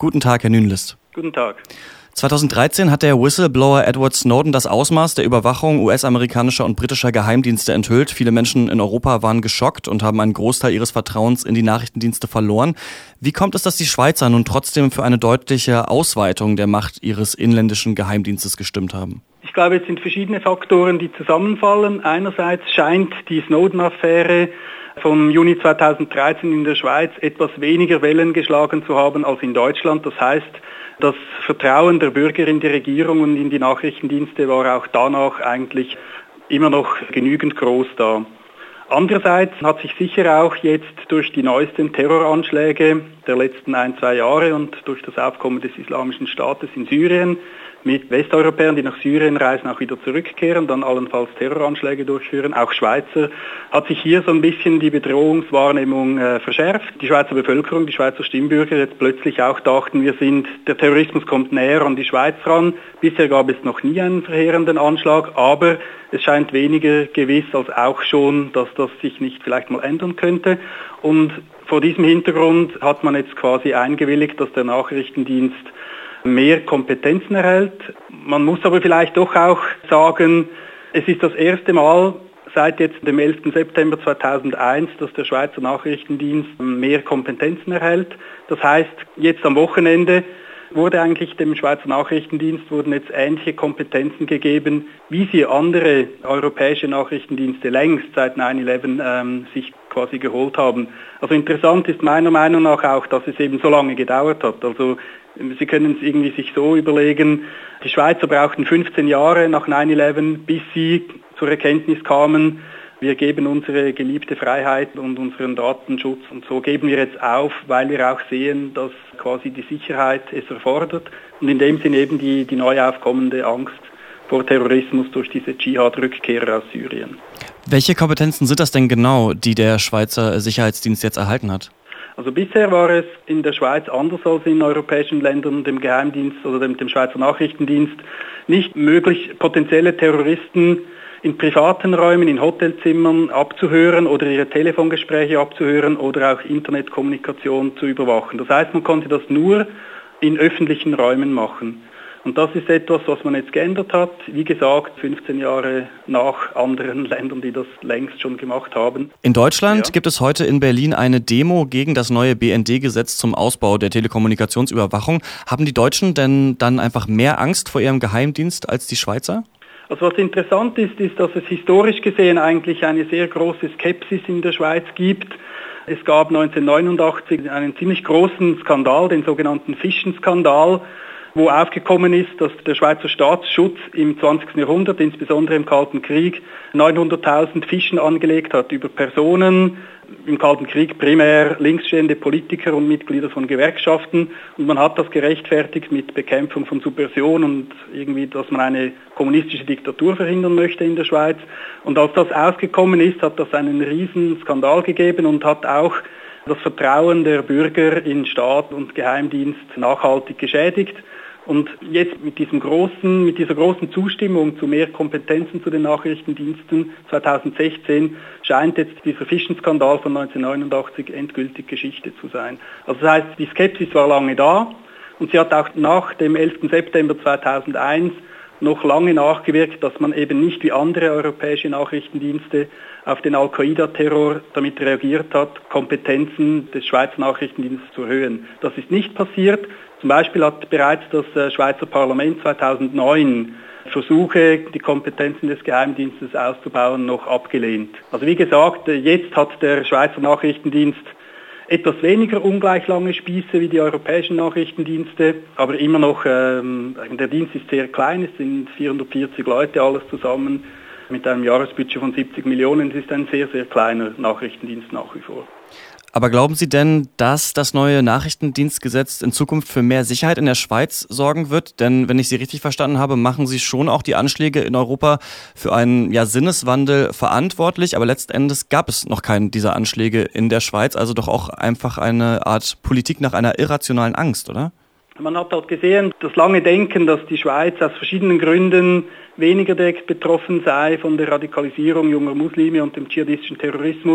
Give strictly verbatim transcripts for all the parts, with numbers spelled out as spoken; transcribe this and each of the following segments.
Guten Tag, Herr Nünlist. Guten Tag. zweitausenddreizehn hat der Whistleblower Edward Snowden das Ausmaß der Überwachung U S-amerikanischer und britischer Geheimdienste enthüllt. Viele Menschen in Europa waren geschockt und haben einen Großteil ihres Vertrauens in die Nachrichtendienste verloren. Wie kommt es, dass die Schweizer nun trotzdem für eine deutliche Ausweitung der Macht ihres inländischen Geheimdienstes gestimmt haben? Ich glaube, es sind verschiedene Faktoren, die zusammenfallen. Einerseits scheint die Snowden-Affäre vom Juni zweitausenddreizehn in der Schweiz etwas weniger Wellen geschlagen zu haben als in Deutschland. Das heißt, das Vertrauen der Bürger in die Regierung und in die Nachrichtendienste war auch danach eigentlich immer noch genügend groß da. Andererseits hat sich sicher auch jetzt durch die neuesten Terroranschläge der letzten ein, zwei Jahre und durch das Aufkommen des Islamischen Staates in Syrien mit Westeuropäern, die nach Syrien reisen, auch wieder zurückkehren, dann allenfalls Terroranschläge durchführen, auch Schweizer, hat sich hier so ein bisschen die Bedrohungswahrnehmung äh, verschärft. Die Schweizer Bevölkerung, die Schweizer Stimmbürger jetzt plötzlich auch dachten, wir sind, der Terrorismus kommt näher an die Schweiz ran. Bisher gab es noch nie einen verheerenden Anschlag, aber es scheint weniger gewiss als auch schon, dass das sich nicht vielleicht mal ändern könnte. Und vor diesem Hintergrund hat man jetzt quasi eingewilligt, dass der Nachrichtendienst mehr Kompetenzen erhält. Man muss aber vielleicht doch auch sagen, es ist das erste Mal seit jetzt dem elften September zweitausendeins, dass der Schweizer Nachrichtendienst mehr Kompetenzen erhält. Das heißt, jetzt am Wochenende wurde eigentlich dem Schweizer Nachrichtendienst wurden jetzt ähnliche Kompetenzen gegeben, wie sie andere europäische Nachrichtendienste längst seit neun elf ähm, sich quasi geholt haben. Also interessant ist meiner Meinung nach auch, dass es eben so lange gedauert hat. Also Sie können es irgendwie sich so überlegen, die Schweizer brauchten fünfzehn Jahre nach neun elf, bis sie zur Erkenntnis kamen, wir geben unsere geliebte Freiheit und unseren Datenschutz und so geben wir jetzt auf, weil wir auch sehen, dass quasi die Sicherheit es erfordert und in dem Sinne eben die, die neu aufkommende Angst vor Terrorismus durch diese Dschihad-Rückkehrer aus Syrien. Welche Kompetenzen sind das denn genau, die der Schweizer Sicherheitsdienst jetzt erhalten hat? Also bisher war es in der Schweiz anders als in europäischen Ländern, dem Geheimdienst oder dem, dem Schweizer Nachrichtendienst, nicht möglich, potenzielle Terroristen in privaten Räumen, in Hotelzimmern abzuhören oder ihre Telefongespräche abzuhören oder auch Internetkommunikation zu überwachen. Das heißt, man konnte das nur in öffentlichen Räumen machen. Und das ist etwas, was man jetzt geändert hat. Wie gesagt, fünfzehn Jahre nach anderen Ländern, die das längst schon gemacht haben. In Deutschland ja. gibt es heute in Berlin eine Demo gegen das neue B N D-Gesetz zum Ausbau der Telekommunikationsüberwachung. Haben die Deutschen denn dann einfach mehr Angst vor ihrem Geheimdienst als die Schweizer? Also was interessant ist, ist, dass es historisch gesehen eigentlich eine sehr große Skepsis in der Schweiz gibt. Es gab neunzehnhundertneunundachtzig einen ziemlich großen Skandal, den sogenannten Fischen-Skandal, wo aufgekommen ist, dass der Schweizer Staatsschutz im zwanzigsten Jahrhundert, insbesondere im Kalten Krieg, neunhunderttausend Fischen angelegt hat über Personen, im Kalten Krieg primär linksstehende Politiker und Mitglieder von Gewerkschaften. Und man hat das gerechtfertigt mit Bekämpfung von Subversion und irgendwie, dass man eine kommunistische Diktatur verhindern möchte in der Schweiz. Und als das aufgekommen ist, hat das einen riesen Skandal gegeben und hat auch das Vertrauen der Bürger in Staat und Geheimdienst nachhaltig geschädigt. Und jetzt mit diesem großen, mit dieser großen Zustimmung zu mehr Kompetenzen zu den Nachrichtendiensten zweitausendsechzehn scheint jetzt dieser Fischen-Skandal von neunzehnhundertneunundachtzig endgültig Geschichte zu sein. Also das heißt, die Skepsis war lange da und sie hat auch nach dem elften September zweitausendeins noch lange nachgewirkt, dass man eben nicht wie andere europäische Nachrichtendienste auf den Al-Qaida-Terror damit reagiert hat, Kompetenzen des Schweizer Nachrichtendienstes zu erhöhen. Das ist nicht passiert. Zum Beispiel hat bereits das Schweizer Parlament zweitausendneun Versuche, die Kompetenzen des Geheimdienstes auszubauen, noch abgelehnt. Also wie gesagt, jetzt hat der Schweizer Nachrichtendienst etwas weniger ungleich lange Spieße wie die europäischen Nachrichtendienste, aber immer noch, ähm, der Dienst ist sehr klein, es sind vierhundertvierzig Leute, alles zusammen, mit einem Jahresbudget von siebzig Millionen, es ist ein sehr, sehr kleiner Nachrichtendienst nach wie vor. Aber glauben Sie denn, dass das neue Nachrichtendienstgesetz in Zukunft für mehr Sicherheit in der Schweiz sorgen wird? Denn wenn ich Sie richtig verstanden habe, machen Sie schon auch die Anschläge in Europa für einen ja, Sinneswandel verantwortlich. Aber letzten Endes gab es noch keinen dieser Anschläge in der Schweiz. Also doch auch einfach eine Art Politik nach einer irrationalen Angst, oder? Man hat dort gesehen, das lange Denken, dass die Schweiz aus verschiedenen Gründen weniger direkt betroffen sei von der Radikalisierung junger Muslime und dem dschihadistischen Terrorismus.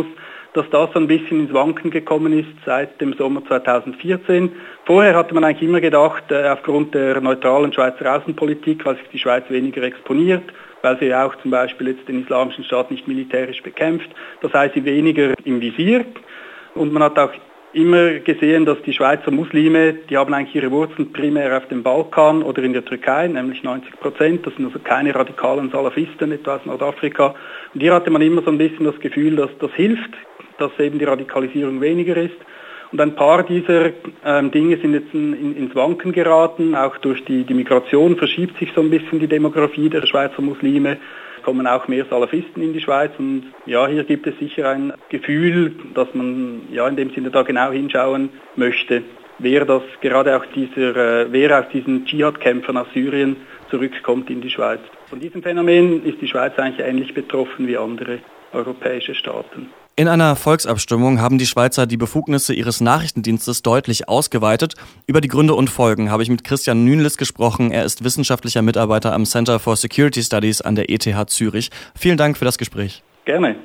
dass das ein bisschen ins Wanken gekommen ist seit dem Sommer zweitausendvierzehn. Vorher hatte man eigentlich immer gedacht, aufgrund der neutralen Schweizer Außenpolitik, weil sich die Schweiz weniger exponiert, weil sie ja auch zum Beispiel jetzt den Islamischen Staat nicht militärisch bekämpft, das heißt sie weniger im Visier. Und man hat auch immer gesehen, dass die Schweizer Muslime, die haben eigentlich ihre Wurzeln primär auf dem Balkan oder in der Türkei, nämlich neunzig Prozent. Das sind also keine radikalen Salafisten, etwa aus Nordafrika. Und hier hatte man immer so ein bisschen das Gefühl, dass das hilft, dass eben die Radikalisierung weniger ist. Und ein paar dieser ähm, Dinge sind jetzt in, in, ins Wanken geraten. Auch durch die, die Migration verschiebt sich so ein bisschen die Demografie der Schweizer Muslime. Kommen auch mehr Salafisten in die Schweiz und ja, hier gibt es sicher ein Gefühl, dass man ja in dem Sinne da genau hinschauen möchte, wer das gerade auch dieser, äh, wer aus diesen Dschihad-Kämpfern aus Syrien zurückkommt in die Schweiz. Von diesem Phänomen ist die Schweiz eigentlich ähnlich betroffen wie andere europäische Staaten. In einer Volksabstimmung haben die Schweizer die Befugnisse ihres Nachrichtendienstes deutlich ausgeweitet. Über die Gründe und Folgen habe ich mit Christian Nünlis gesprochen. Er ist wissenschaftlicher Mitarbeiter am Center for Security Studies an der E T H Zürich. Vielen Dank für das Gespräch. Gerne.